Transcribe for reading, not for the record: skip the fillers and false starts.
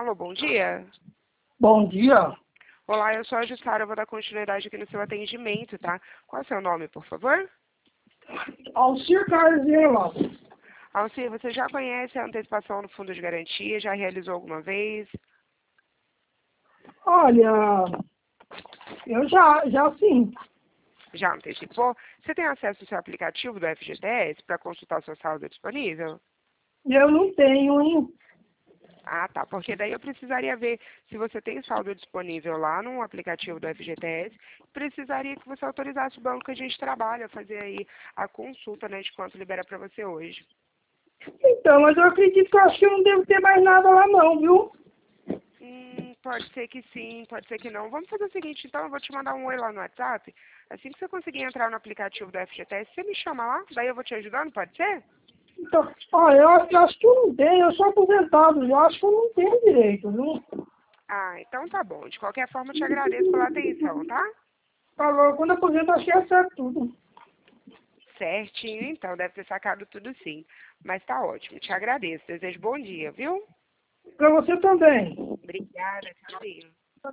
Alô, bom dia. Bom dia. Olá, eu sou a Jussara, eu vou dar continuidade aqui no seu atendimento, tá? Qual é o seu nome, por favor? Alcir Carlos Vilela. Alcir, você já conhece a antecipação no fundo de garantia? Já realizou alguma vez? Olha, eu já sim. Já antecipou? Você tem acesso ao seu aplicativo do FGTS para consultar sua saldo disponível? Eu não tenho, hein? Ah, tá. Porque daí eu precisaria ver se você tem saldo disponível lá no aplicativo do FGTS. Precisaria que você autorizasse o banco que a gente trabalha a fazer aí a consulta, né, de quanto libera para você hoje. Então, mas eu acredito que eu acho que eu não devo ter mais nada lá não, viu? Pode ser que sim, pode ser que não. Vamos fazer o seguinte, então, eu vou te mandar um oi lá no WhatsApp. Assim que você conseguir entrar no aplicativo do FGTS, você me chama lá, daí eu vou te ajudando, pode ser? Então, eu acho que eu não tenho, eu sou aposentado, eu acho que eu não tenho direito, viu? Ah, então tá bom. De qualquer forma, eu te agradeço pela atenção, tá? Agora, quando eu aposento, acho que é certo tudo. Certinho, então, deve ter sacado tudo sim. Mas tá ótimo, te agradeço. Desejo bom dia, viu? Pra você também. Obrigada, tchauzinho.